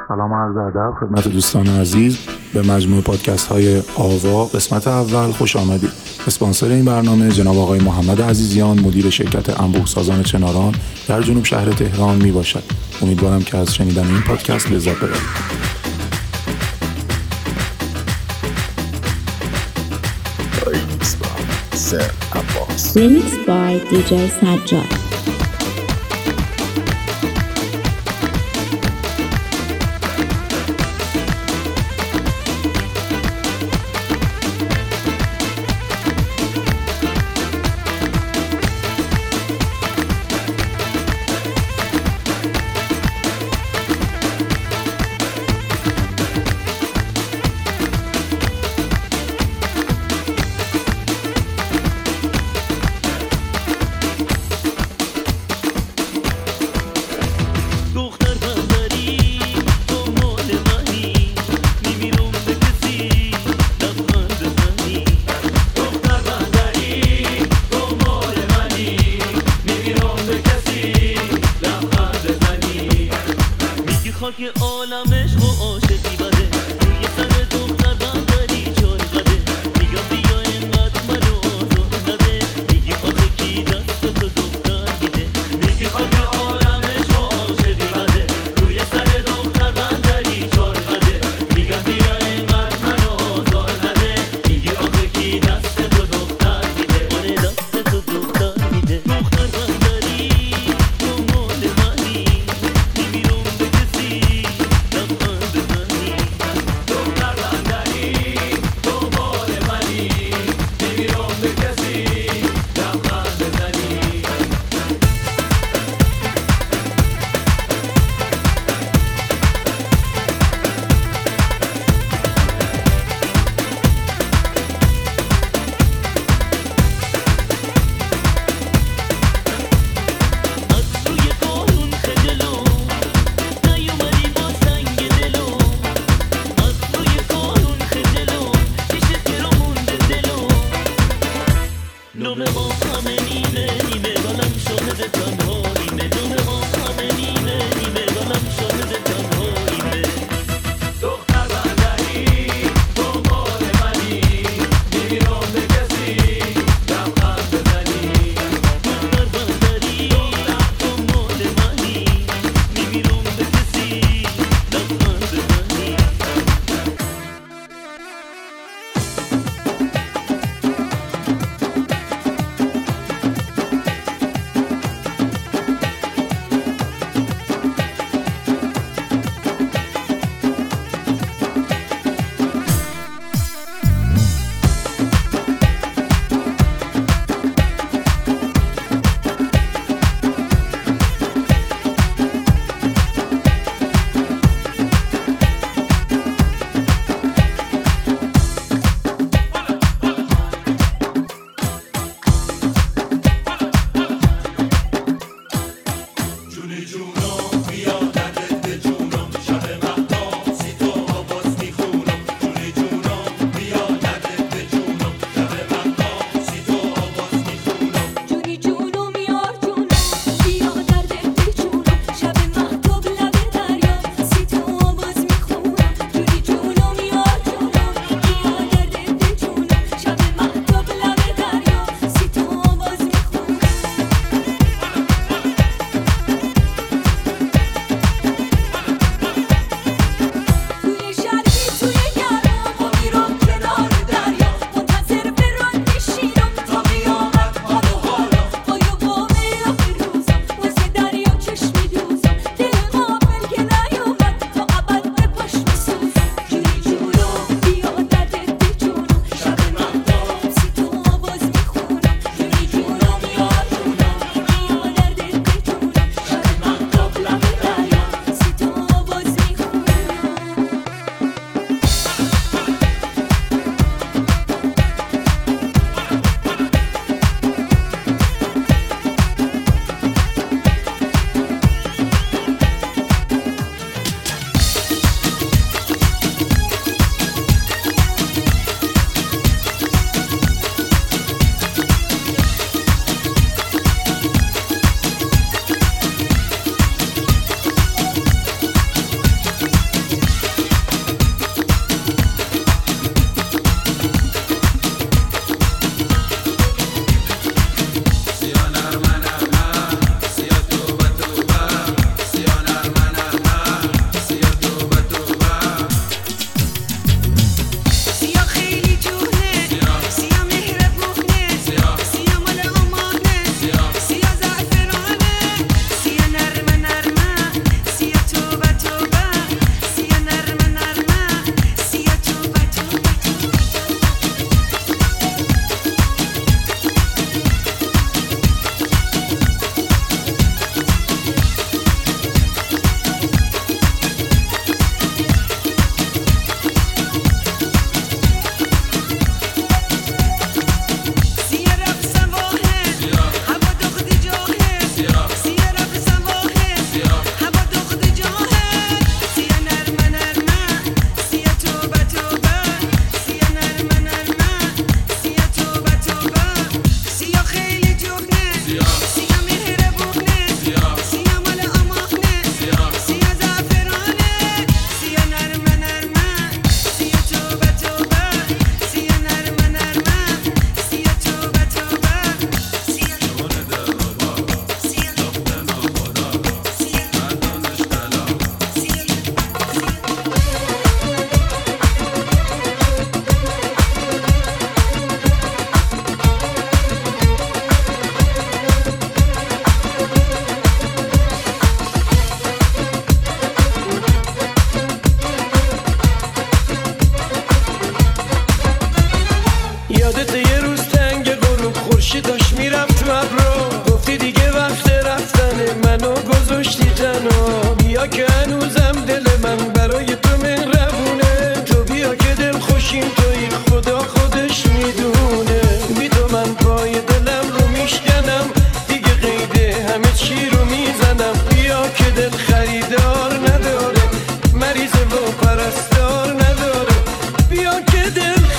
سلام و عرض ادب خدمت دوستان عزیز به مجموعه پادکست های آوا قسمت اول خوش آمدید. اسپانسر این برنامه جناب آقای محمد عزیزیان، مدیر شرکت انبوه سازان چناران در جنوب شهر تهران می باشد. امیدوارم که از شنیدن این پادکست لذت ببرید. Remixed by DJ Sajjad.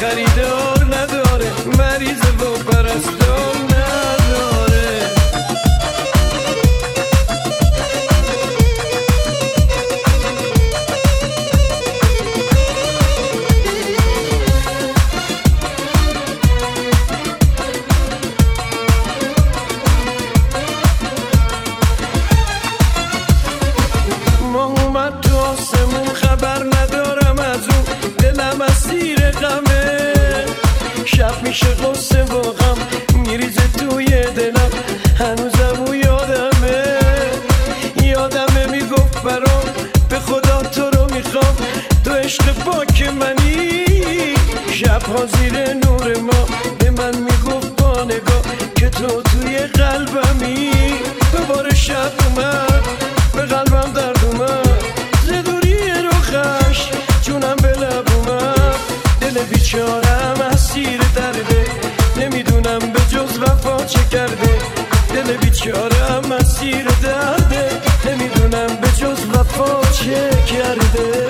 خریدار نداره، مریض و پرستار نداره. ما اومد تو آسمون خبر ندارم از اون، دلم اسیر غمه، شب میشه قصه و غم میریزه توی دلم، هنوزم او یادمه میگفت برام به خدا تو رو میخوام، تو عشق پاک منی، شبها زیر نور ما به من میگفت با نگاه که تو توی قلبمی. دوباره شب اومد به قلبم درد اومد، زدوری روخش جونم به لب اومد، دل بیچارم اسیر درده، نمیدونم به جز وفا چه کرده، دل بیچارم اسیر درده، نمیدونم به جز وفا چه کرده.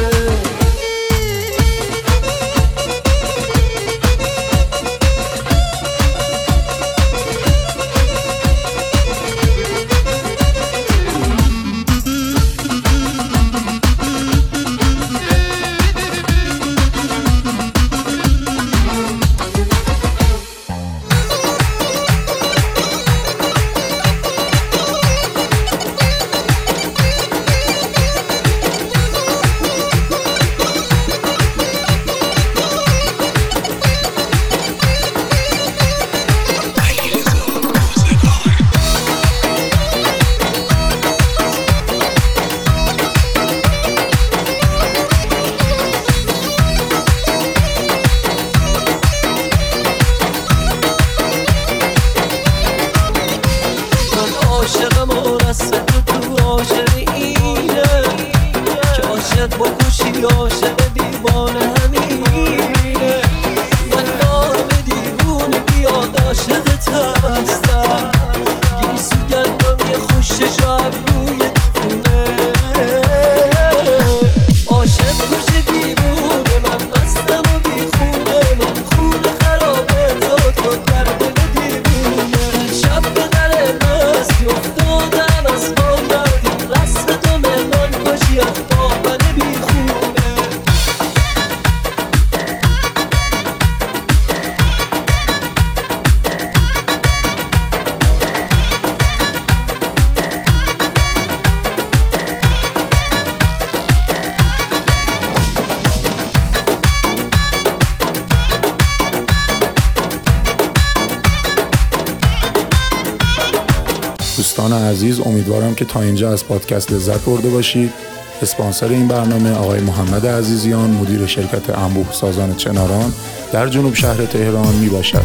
دوستان عزیز، امیدوارم که تا اینجا از پادکست لذت برده باشید. اسپانسر این برنامه آقای محمد عزیزیان، مدیر شرکت انبوه سازان چناران در جنوب شهر تهران می باشد.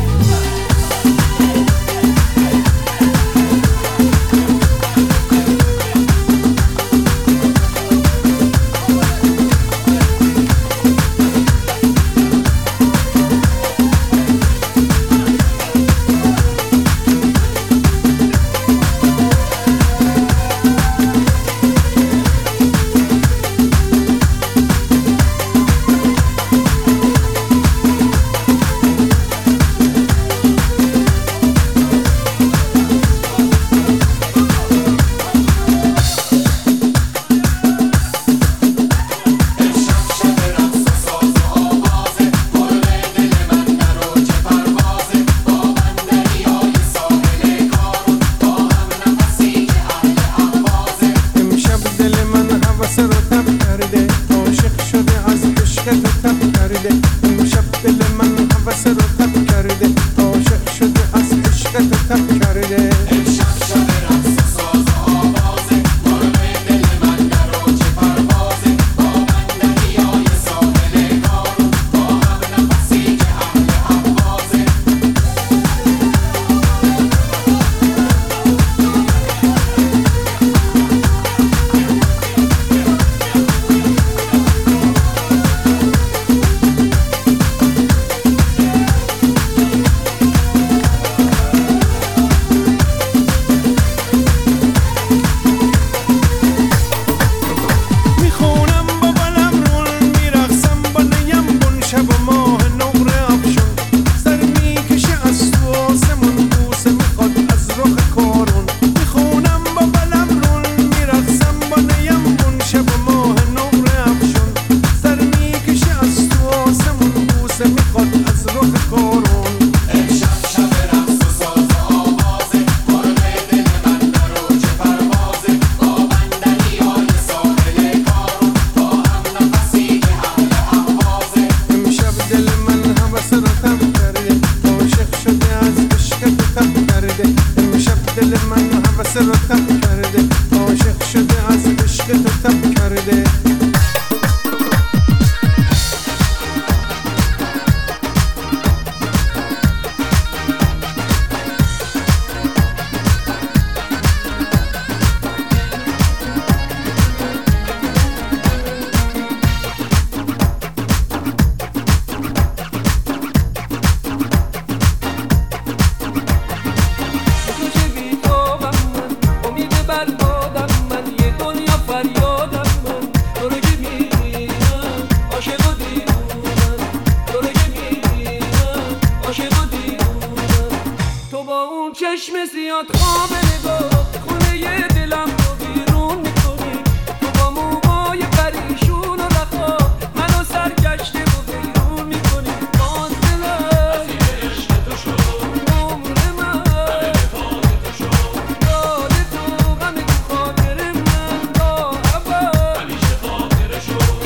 زیاد خواب نگاه خونه دلم رو بیرون میکنی تو با موهای پریشون و رخا منو سرگشته و بیرون میکنی باز دلم اسیر عشق تو شد عمر من در اتفاق تو شد یاد تو غم تو خاطر من تا ابد همیشه خاطره شد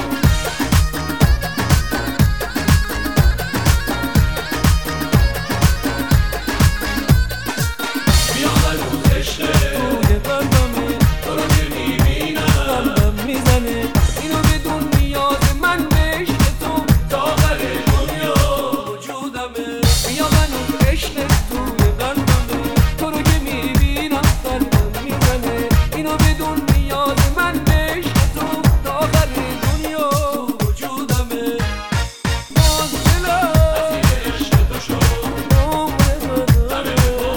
توی قلبمه تو رو که میبینم قلبم میزنه اینو بدون نیاز من به عشق تو تا آخر دنیا وجودمه بیا منو عشق توی قلبمه تو رو که میبینم قلبم میزنه اینو بدون نیاز من به عشق تو تا آخر دنیا وجودمه باز دلم اسیر عشق تو شد عمر من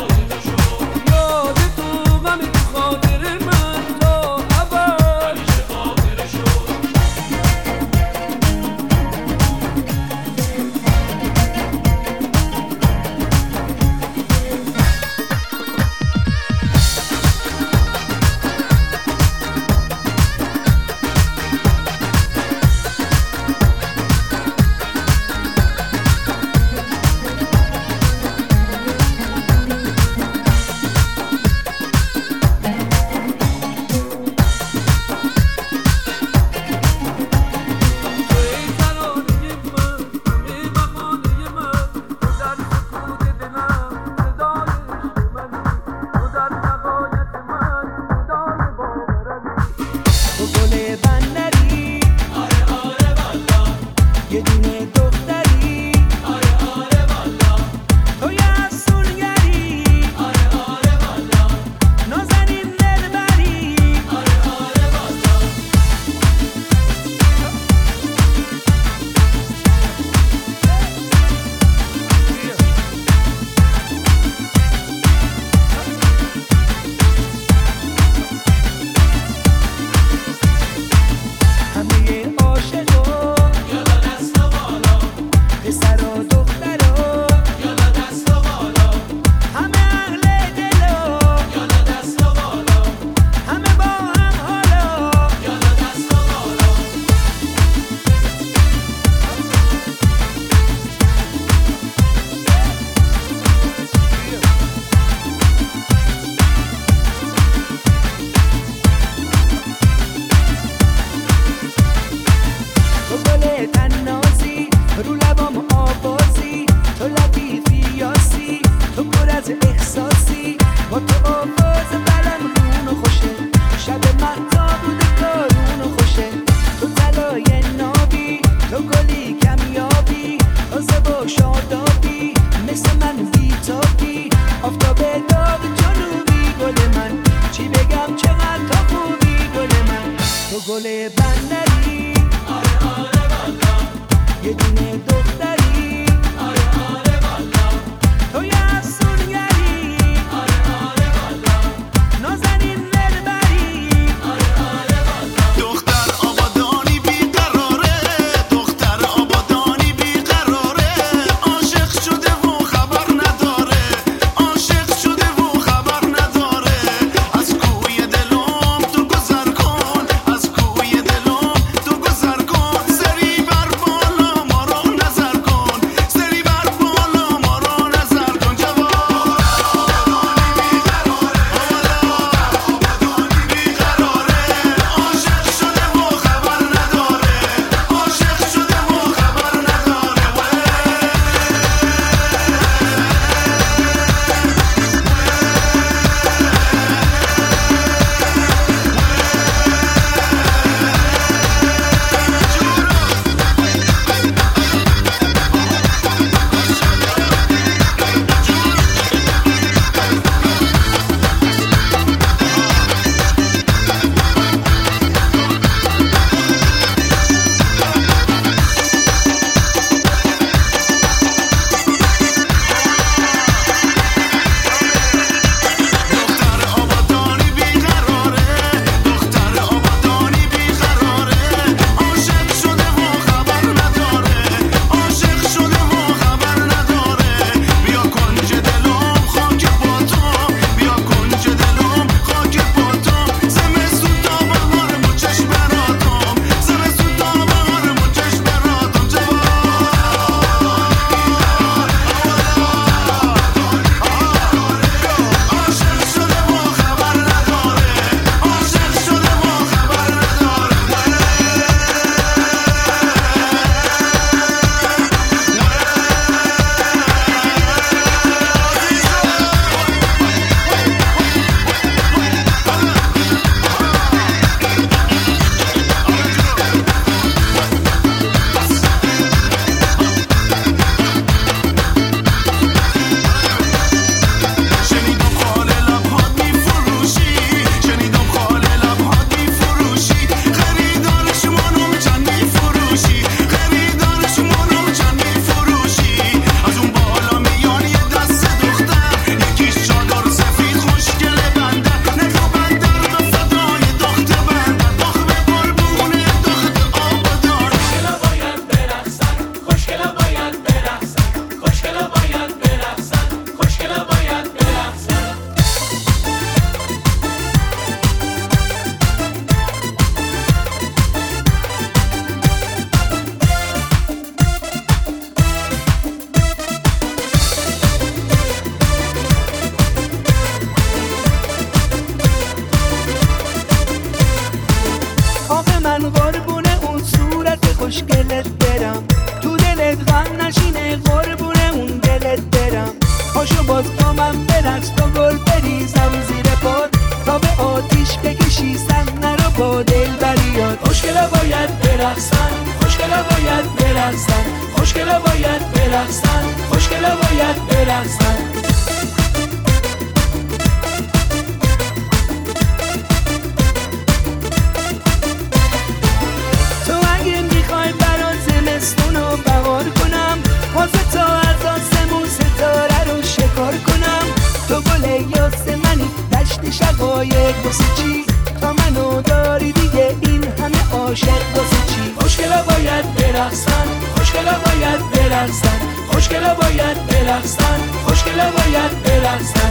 یاد تو غم تو خاطر من تا ابد همیشه خاطره شد از کوی دلم تو گذر کن از کوی دلم برقصن، خوشگلا باید برقصن، خوشگلا باید برقصن، خوشگلا باید برقصن. تو اگه میخوای برات زمستونو بهار کنم، واسه تا از آسمون ستاره رو شکار کنم. تو گل یاسمنی دشت شقایق واسه چی؟ تا منو داری دیگه این همه عاشق واسه چی؟ خوشگلا باید برقصن، خوشگلا باید برقصن، خوشگلا باید برقصن، خوشگلا باید برقصن.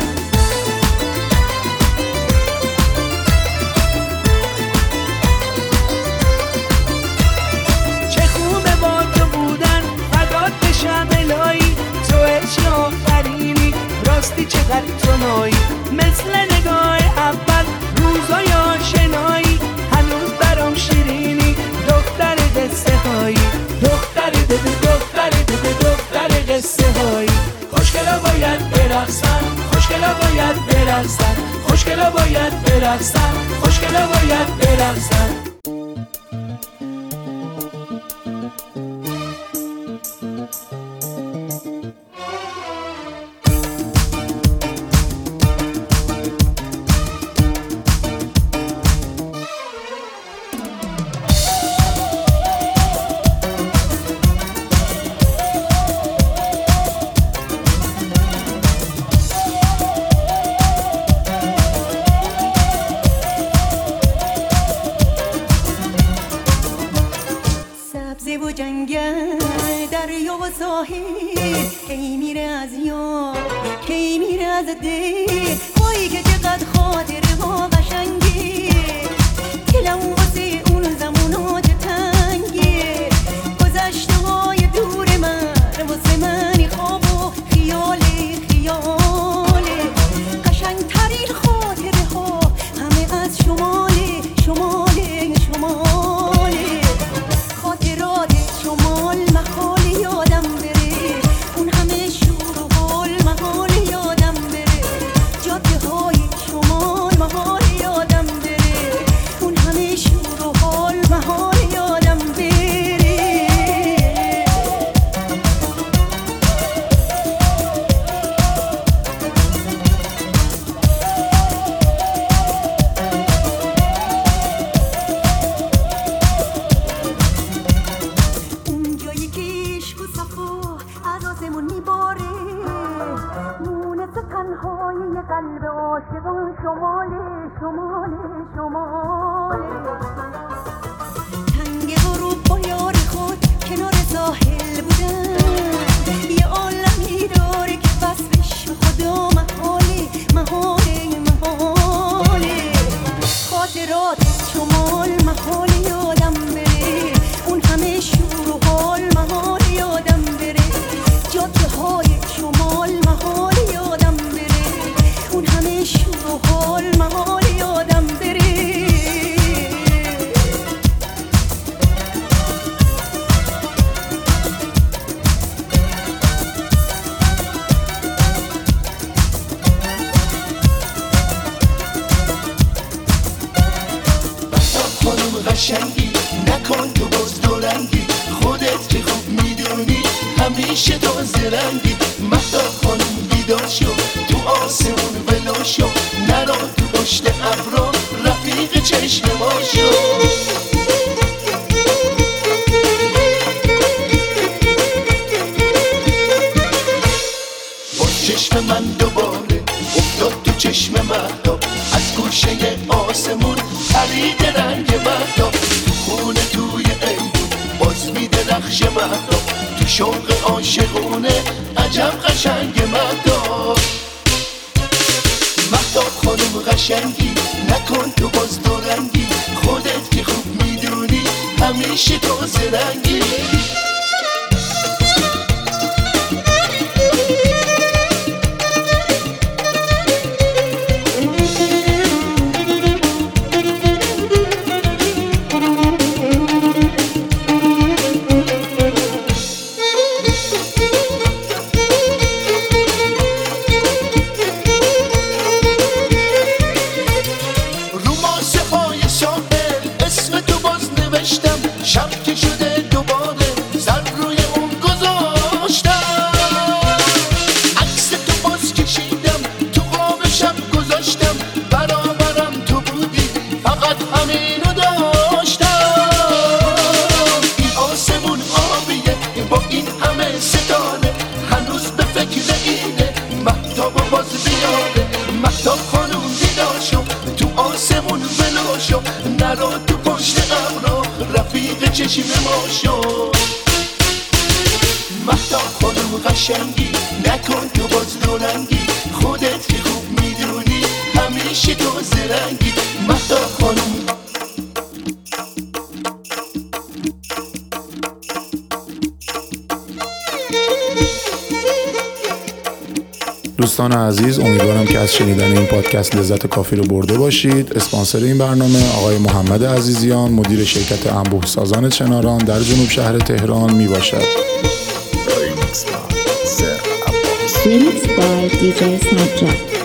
چه خوبه با تو بودن، فدات بشم الهی، تو عشق آخرینی، راستی چقدر تو مایی، مثل نگاه اول روزای آشنایی، هنوز برام شیرینی، دختر قصه هایی، دختر قصه هایی. خوشگلا باید برقصن، خوشگلا باید برقصن، خوشگلا باید برقصن، خوشگلا باید برقصن. و جنگل دریا و ساحل، کی میره از یاد، کی میره از دل، وای که چقدر خاطره ها قشنگه، دلم واسه اون زمانات تنگه، گذشته های دور من واسه من خواب و خیاله، خیاله قشنگ ترین خاطره ها همه از شماله، شماله، شماله. خاطرات شمال محال یادم بره، اون همه شور و حال محال یادم بره، جاده های شمال محال یادم بره، اون همه شور و حال محال یادم بره. تنهای قلب عاشقان شماله، شماله، شماله. تنگ غروب با یار خود کنار ساحل بودن، یه عالمی داره که وصفش به خدا محاله، محاله، محاله. خاطرات شمال محال یادم بره، اون همه شور و حال محال یادم بره، جاده های شمال محال یادم بره، اون همه شور و حال محال یادم بره. خانم قشنگی نکن تو باز دورنگی، خودت که خوب میدونی همیشه تو زرنگی. مهتاب خانم بیدار شو تو آسمون ولو شو، نرو تو پشت ابرا رفیق چشم ما شو. با چشم من دوباره افتاد تو چشم مهتاب، از گوشه آسمون پرید رنگ مهتاب، خونه توی ایدون باز میده رخش مهتاب، تو شوق عاشقونه عجب قشنگ مهتاب. مهتاب خانم قشنگی نکن تو باز دورنگی، خودت که خوب میدونی همیشه تو زرنگی. شب پاشو مهدا خانم قشنگی نکن تو باز دولنگی خودت که خوب میدونی همیشه تو زرنگی مهدا خانم دوستان عزیز، امیدوارم که از شنیدن این پادکست لذت کافی رو برده باشید. اسپانسر این برنامه آقای محمد عزیزیان، مدیر شرکت انبوه سازان چناران در جنوب شهر تهران می باشد. Remixed by DJ Sajjad.